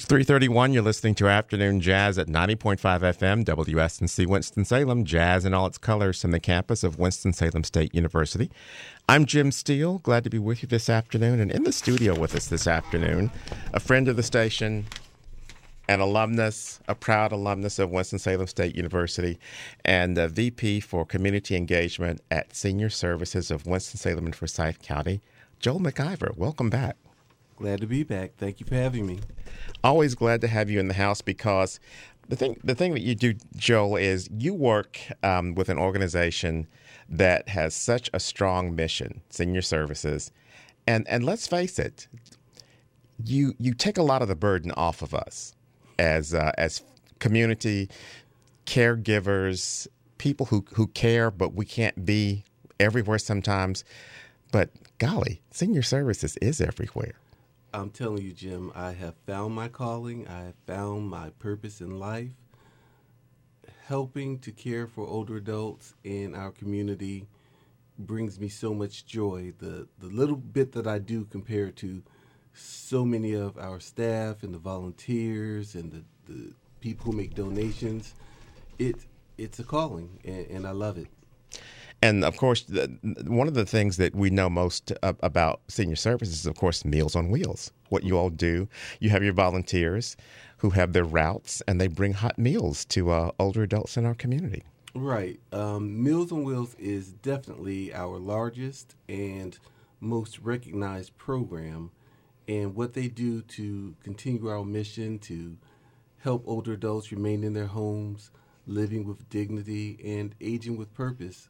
It's 3:31. You're listening to Afternoon Jazz at 90.5 FM, WSNC Winston-Salem, jazz in all its colors from the campus of Winston-Salem State University. I'm Jim Steele. Glad to be with you this afternoon. And in the studio with us this afternoon, a friend of the station, an alumnus, a proud alumnus of Winston-Salem State University, and a VP for Community Engagement at Senior Services of Winston-Salem and Forsyth County, Joel McIver. Welcome back. Glad to be back. Thank you for having me. Always glad to have you in the house because the thing that you do, Joel, is you work with an organization that has such a strong mission, Senior Services, and let's face it, you take a lot of the burden off of us as community caregivers, people who care, but we can't be everywhere sometimes. But golly, Senior Services is everywhere. I'm telling you, Jim, I have found my calling. I have found my purpose in life. Helping to care for older adults in our community brings me so much joy. The little bit that I do compared to so many of our staff and the volunteers and the people who make donations, it's a calling, and I love it. And, of course, one of the things that we know most about Senior Services is, of course, Meals on Wheels. What you all do, you have your volunteers who have their routes, and they bring hot meals to older adults in our community. Right. Meals on Wheels is definitely our largest and most recognized program. And what they do to continue our mission to help older adults remain in their homes, living with dignity, and aging with purpose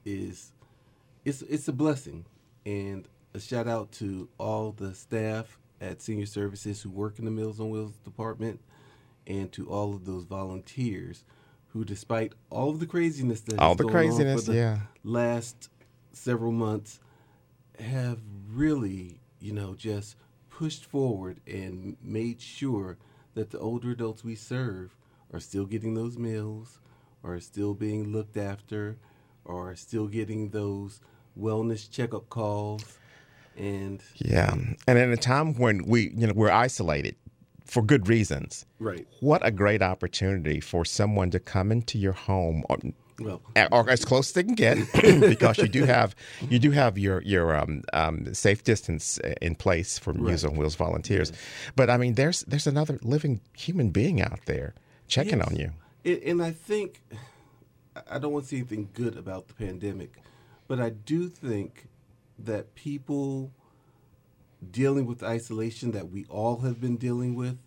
it's a blessing. And a shout out to all the staff at Senior Services who work in the Meals on Wheels department, and to all of those volunteers who, despite all of the craziness that has gone on for the last several months, have really, just pushed forward and made sure that the older adults we serve are still getting those meals, are still being looked after, or still getting those wellness checkup calls. And in a time when we're isolated for good reasons. Right. What a great opportunity for someone to come into your home, or as close as they can get, because you do have your safe distance in place for Meals on Wheels volunteers. Yes. But I mean, there's another living human being out there checking on you. And I think, I don't want to see anything good about the pandemic, but I do think that people dealing with isolation that we all have been dealing with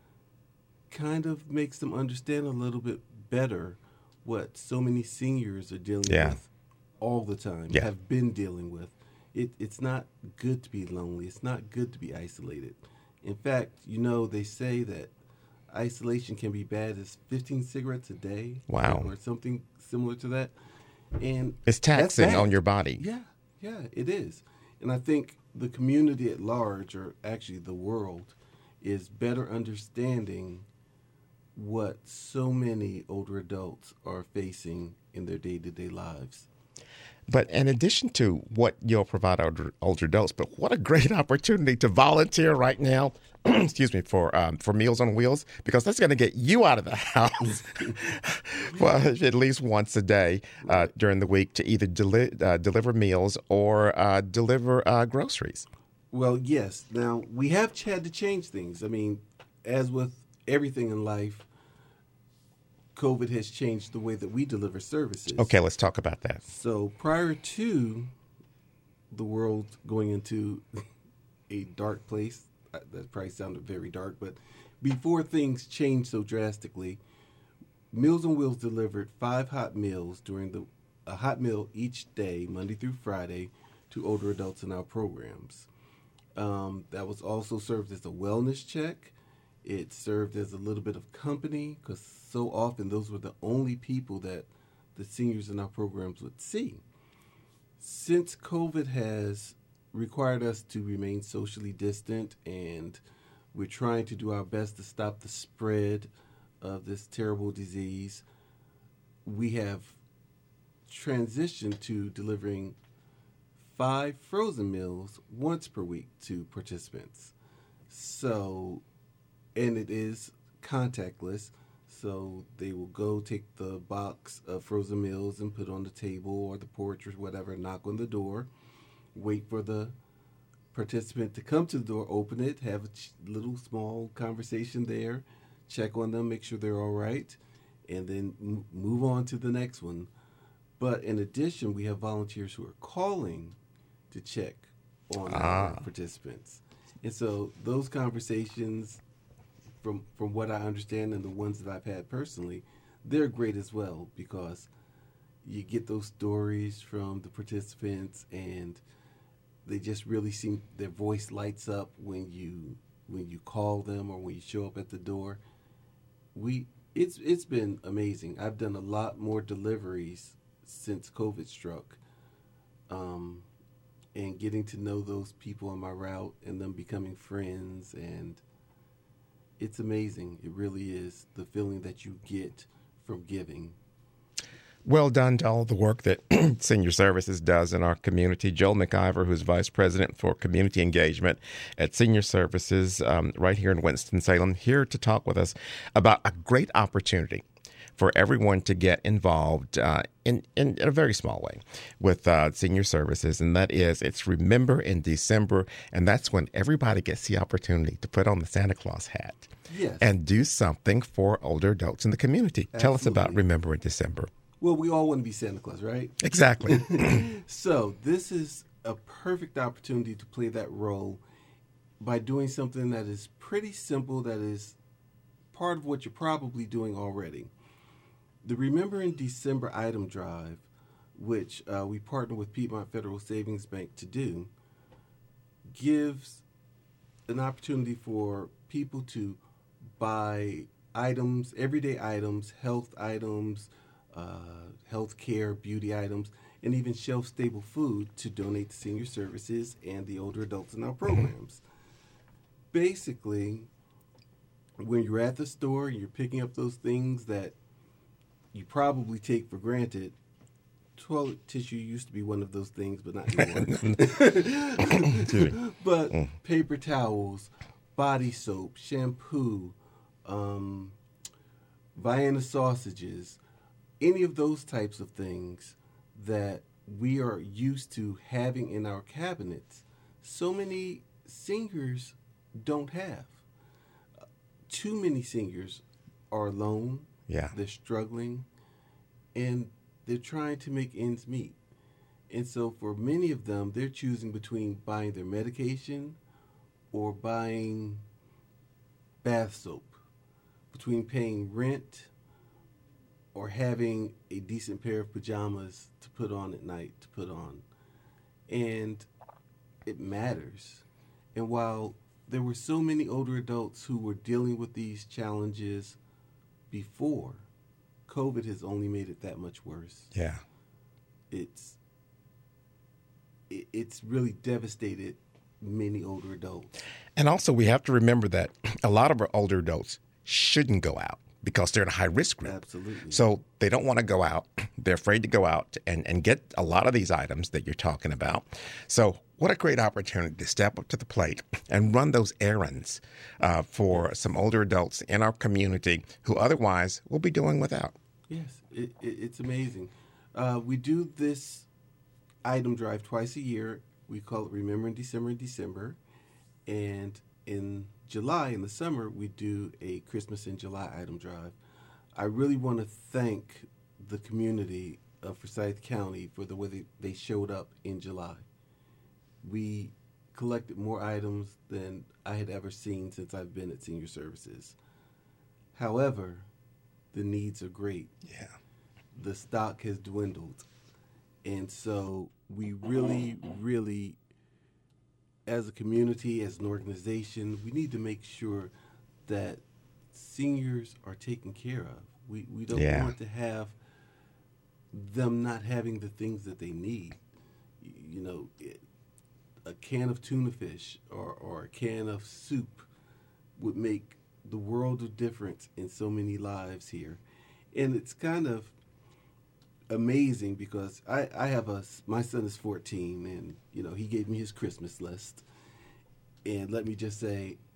kind of makes them understand a little bit better what so many seniors are dealing with all the time, have been dealing with. It's not good to be lonely. It's not good to be isolated. In fact, they say that isolation can be bad as 15 cigarettes a day. Wow. Or something similar to that. And it's taxing on your body. Yeah, it is. And I think the community at large, or actually the world, is better understanding what so many older adults are facing in their day-to-day lives. But in addition to what you'll provide older adults, but what a great opportunity to volunteer right now, for Meals on Wheels, because that's going to get you out of the house at least once a day during the week to either deliver meals or deliver groceries. Well, yes. Now, we have had to change things. I mean, as with everything in life, COVID has changed the way that we deliver services. Okay, let's talk about that. So prior to the world going into a dark place, that probably sounded very dark, but before things changed so drastically, Meals on Wheels delivered 5 hot meals a hot meal each day, Monday through Friday, to older adults in our programs. That was also served as a wellness check. It served as a little bit of company, because so often those were the only people that the seniors in our programs would see. Since COVID has required us to remain socially distant, and we're trying to do our best to stop the spread of this terrible disease, we have transitioned to delivering 5 frozen meals once per week to participants. So and it is contactless. So they will go take the box of frozen meals and put it on the table or the porch or whatever, knock on the door, wait for the participant to come to the door, open it, have a little small conversation there, check on them, make sure they're all right, and then move on to the next one. But in addition, we have volunteers who are calling to check on our participants. And so those conversations, from what I understand and the ones that I've had personally, they're great as well because you get those stories from the participants and they just really seem, their voice lights up when you call them or when you show up at the door. It's been amazing. I've done a lot more deliveries since COVID struck, and getting to know those people on my route and them becoming friends, and it's amazing. It really is the feeling that you get from giving. Well done to all the work that Senior Services does in our community. Joel McIver, who's Vice President for Community Engagement at Senior Services right here in Winston-Salem, here to talk with us about a great opportunity for everyone to get involved in a very small way with Senior Services, and that is it's Remember in December, and that's when everybody gets the opportunity to put on the Santa Claus hat and do something for older adults in the community. Absolutely. Tell us about Remember in December. Well, we all want to be Santa Claus, right? Exactly. So this is a perfect opportunity to play that role by doing something that is pretty simple, that is part of what you're probably doing already. The Remember in December item drive, which we partner with Piedmont Federal Savings Bank to do, gives an opportunity for people to buy items, everyday items, health items, health care, beauty items, and even shelf-stable food to donate to Senior Services and the older adults in our programs. Basically, when you're at the store and you're picking up those things that you probably take for granted, toilet tissue used to be one of those things, but not anymore. But paper towels, body soap, shampoo, Vienna sausages, any of those types of things that we are used to having in our cabinets, so many seniors don't have. Too many seniors are alone. Yeah. They're struggling, and they're trying to make ends meet. And so for many of them, they're choosing between buying their medication or buying bath soap, between paying rent or having a decent pair of pajamas to put on at night to put on. And it matters. And while there were so many older adults who were dealing with these challenges before, COVID has only made it that much worse. Yeah. It's really devastated many older adults. And also we have to remember that a lot of our older adults shouldn't go out because they're in a high-risk group. Absolutely. So they don't want to go out. They're afraid to go out and get a lot of these items that you're talking about. So what a great opportunity to step up to the plate and run those errands for some older adults in our community who otherwise will be doing without. Yes, it's amazing. We do this item drive twice a year. We call it Remember in December. And in July, in the summer, we do a Christmas in July item drive. I really want to thank the community of Forsyth County for the way they showed up in July. We collected more items than I had ever seen since I've been at Senior Services. However, the needs are great. Yeah. The stock has dwindled. And so we really, really, as a community, as an organization, we need to make sure that seniors are taken care of. We don't want to have them not having the things that they need. You know, a can of tuna fish or a can of soup would make the world of difference in so many lives here. And it's kind of amazing because I have my son is 14, and he gave me his Christmas list, and let me just say,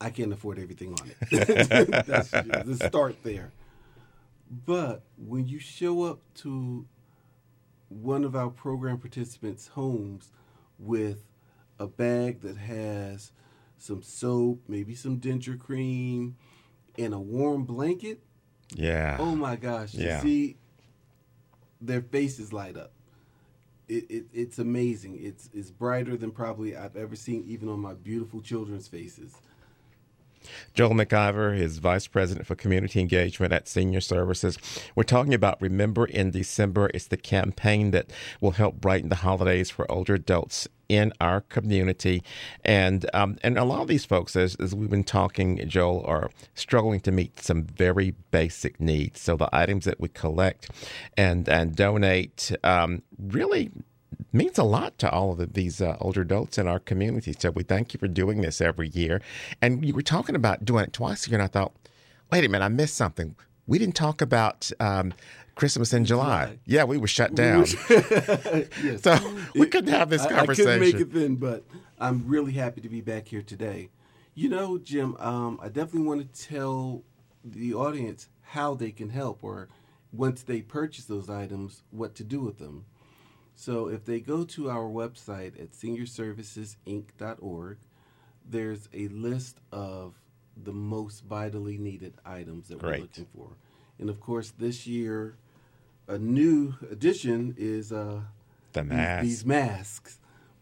I can't afford everything on it. That's the start there. But when you show up to one of our program participants' homes with a bag that has some soap, maybe some denture cream, and a warm blanket, Yeah. oh my gosh, to see their faces light up. It's amazing. It's brighter than probably I've ever seen, even on my beautiful children's faces. Joel McIver is Vice President for Community Engagement at Senior Services. We're talking about Remember in December. It's the campaign that will help brighten the holidays for older adults in our community. And a lot of these folks, as we've been talking, Joel, are struggling to meet some very basic needs. So the items that we collect and donate really means a lot to all of these older adults in our community. So we thank you for doing this every year. And you were talking about doing it twice a year, and I thought, wait a minute, I missed something. We didn't talk about Christmas in July. Yeah, we were shut down. Yes. So we couldn't have this conversation. I couldn't make it then, but I'm really happy to be back here today. You know, Jim, I definitely want to tell the audience how they can help, or once they purchase those items, what to do with them. So if they go to our website at seniorservicesinc.org, there's a list of the most vitally needed items that we're looking for. And of course, this year, a new addition is the masks. These masks.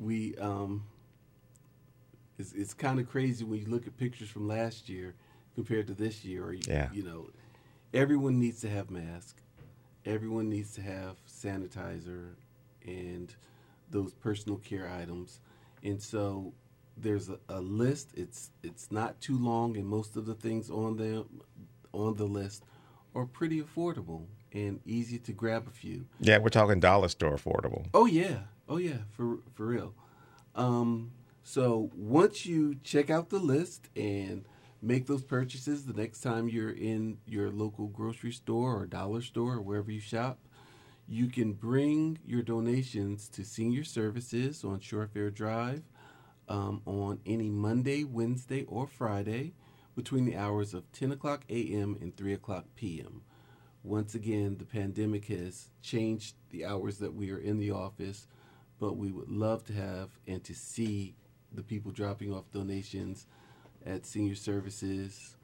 It's kind of crazy when you look at pictures from last year compared to this year. Or you know, everyone needs to have masks. Everyone needs to have sanitizer and those personal care items. And so there's a list. It's not too long, and most of the things on the list are pretty affordable and easy to grab a few. Yeah, we're talking dollar store affordable. Oh yeah, for real. So once you check out the list and make those purchases, the next time you're in your local grocery store or dollar store or wherever you shop, you can bring your donations to Senior Services on Shore Fair Drive on any Monday, Wednesday, or Friday between the hours of 10 o'clock a.m. and 3 o'clock p.m. Once again, the pandemic has changed the hours that we are in the office, but we would love to have and to see the people dropping off donations at Senior Services,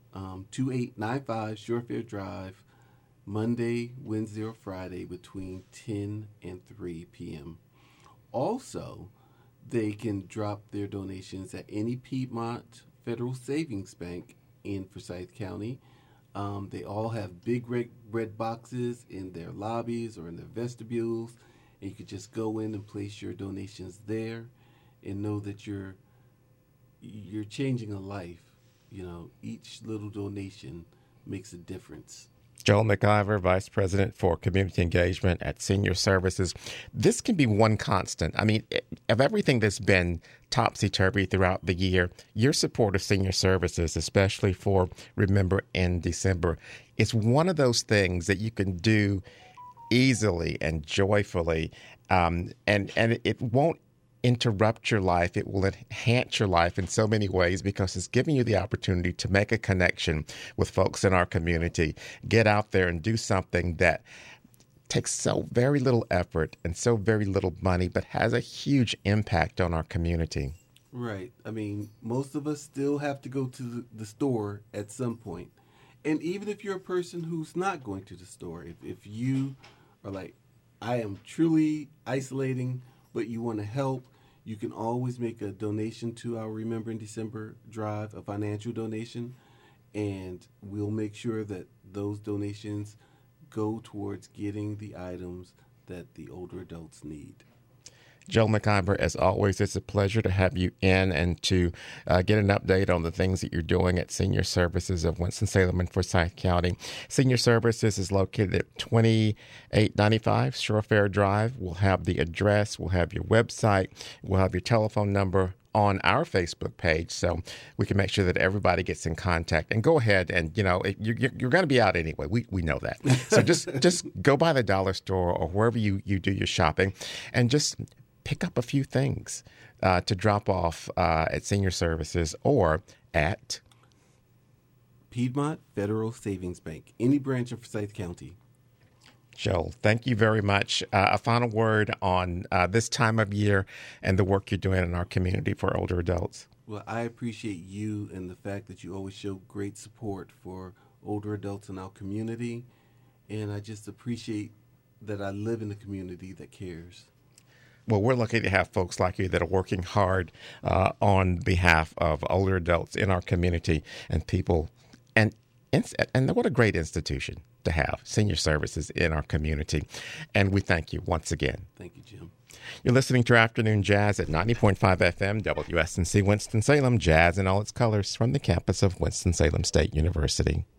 2895 Shore Fair Drive, Monday, Wednesday, or Friday between 10 and 3 p.m. Also, they can drop their donations at any Piedmont Federal Savings Bank in Forsyth County. They all have big red boxes in their lobbies or in their vestibules, and you could just go in and place your donations there and know that you're changing a life. You know, each little donation makes a difference. Joel McIver, Vice President for Community Engagement at Senior Services. This can be one constant. I mean, of everything that's been topsy-turvy throughout the year, your support of Senior Services, especially for Remember in December, is one of those things that you can do easily and joyfully, and it won't interrupt your life. It will enhance your life in so many ways because it's giving you the opportunity to make a connection with folks in our community, get out there and do something that takes so very little effort and so very little money, but has a huge impact on our community. Right. I mean, most of us still have to go to the store at some point. And even if you're a person who's not going to the store, if you are like, I am truly isolating, but you want to help, you can always make a donation to our Remember in December drive, a financial donation, and we'll make sure that those donations go towards getting the items that the older adults need. Joel McIver, as always, it's a pleasure to have you in and to get an update on the things that you're doing at Senior Services of Winston-Salem and Forsyth County. Senior Services is located at 2895 Shore Fair Drive. We'll have the address, we'll have your website, we'll have your telephone number on our Facebook page, so we can make sure that everybody gets in contact. And go ahead and, you know, you're going to be out anyway. We know that. So just go by the dollar store or wherever you do your shopping and just pick up a few things to drop off at Senior Services or at Piedmont Federal Savings Bank, any branch of Forsyth County. Joel, thank you very much. A final word on this time of year and the work you're doing in our community for older adults. Well, I appreciate you and the fact that you always show great support for older adults in our community. And I just appreciate that I live in a community that cares. Well, we're lucky to have folks like you that are working hard on behalf of older adults in our community and people. And what a great institution to have, Senior Services in our community. And we thank you once again. Thank you, Jim. You're listening to Afternoon Jazz at 90.5 FM, WSNC Winston-Salem, jazz in all its colors from the campus of Winston-Salem State University.